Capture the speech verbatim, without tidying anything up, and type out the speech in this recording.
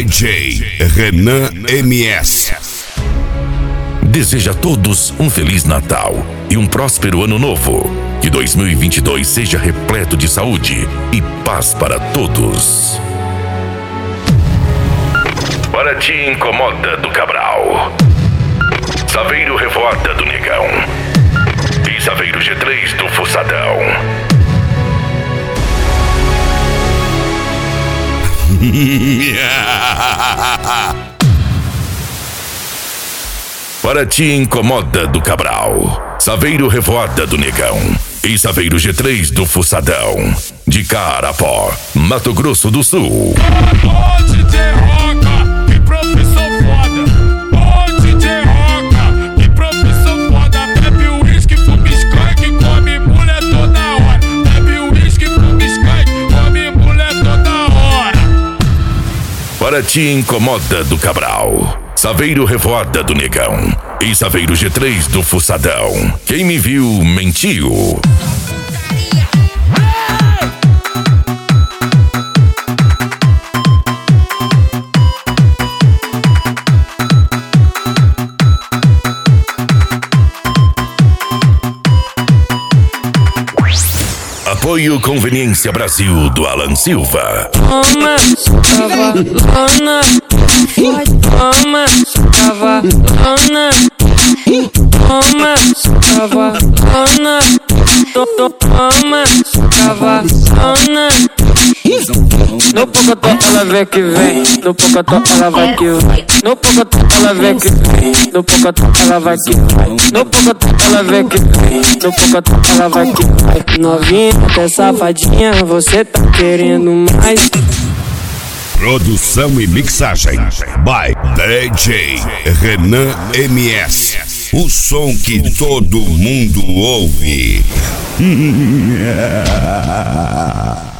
D J Renan M S. Deseja a todos um Feliz Natal e um próspero Ano Novo. Que dois mil e vinte e dois seja repleto de saúde e paz para todos. Para ti incomoda do Cabral, Saveiro Revoada do Negão e Saveiro G três do Fossadão. Para ti incomoda do Cabral, Saveiro Revoada do Negão e Saveiro G três do Fossadão, de Carapó, Mato Grosso do Sul. Ô D J Roca, que profissão foda. Ô D J Roca, que profissão foda. Bebe uísque, fuma skunk, come mulher toda hora. Bebe uísque, fuma skunk, come mulher toda hora. Para ti incomoda do Cabral, Saveiro Revoada do Negão e Saveiro G três do Fossadão. Quem me viu, mentiu. Apoio Conveniência Brasil do Alan Silva. Toma, cavalona. Toma, cavalona. Toma, cavalona. Toma, cavalona. No pocotó ela vem que vem, no pocotó ela vai que vai. No pocotó ela vem que vem, no pocotó ela vai que vai. No pocotó ela vem que vem, no pocotó ela vai que vai. Novinha, até safadinha, você tá querendo mais. Produção e mixagem by D J Renan M S. O som que todo mundo ouve.